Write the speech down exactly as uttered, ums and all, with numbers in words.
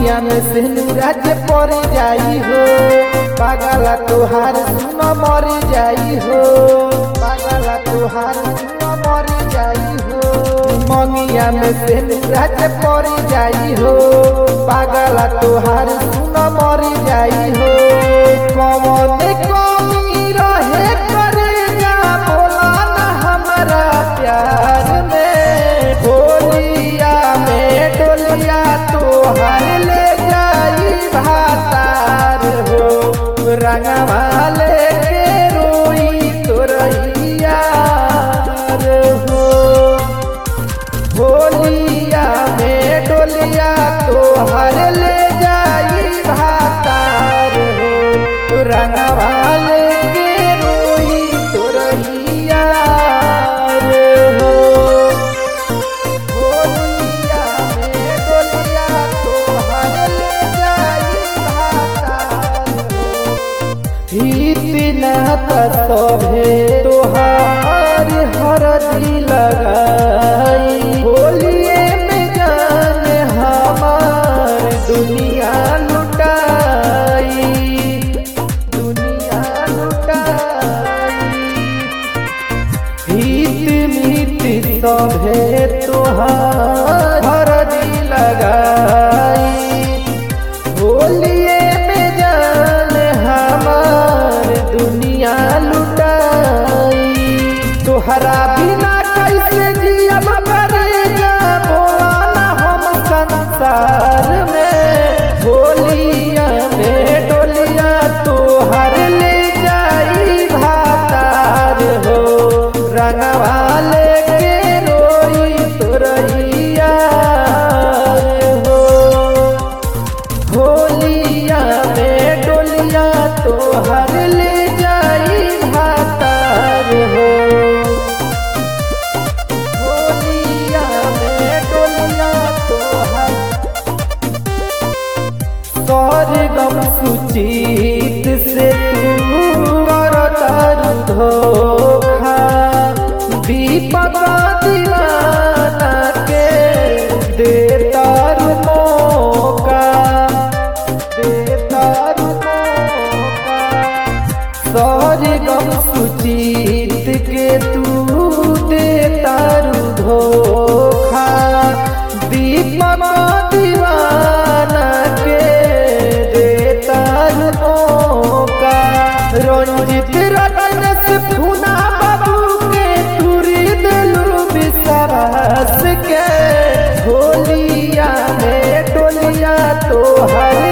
मंगिया में सिंदूरा जे पर जाई हो, पागला तोहार सुन मर जाई हो, पागला तोहार सुन मर जाई हो। मंगिया में सिंदूरा जे पर जाई हो, पागला तोहार सुन मर जाई हो। कौन कमी रहे करेगा बोला ना हमारा प्यार में, होलिया में डोलिया तोहार ले जाई भातार हो, रंगवा लेके रोई तोरैया हो। होलिया में डोलिया तोहार ले जाई भातार हो, रंगवा लेके रोई तोरैया हो। होलिया में डोलिया तोहार ले जाई भातार हो। इतना तोभे तोहार हरदी लगाई, होलिए में जान हमार दुनिया लुटाई, दुनिया लुटाई। हित मित सभे तोहार हरदी लगाई, होलिए में जान हमार दुनिया लुटाई। तोहरा बिना कैसे जियब करेगा बोला ना हम संसार में, होलिया में डोलिया तोहर ले जाई भातार हो, रंगवा लेके रोई तोरैया हो। होलिया में डोलिया तोहर ले जाई भातार हो, होलिया में डोलिया तोहर। स्वर्गम सुचित से तू करतर धोखा, दीपक दीवाना के देतर मौका, देतर मौका। स्वर्गम सुचित के तू देतर धोखा, दीपक दीवाना के देतर मौका। रंजित रतन से फूना बाबू के तुरी दिलू विश्वास के, होलिया में डोलिया तोहर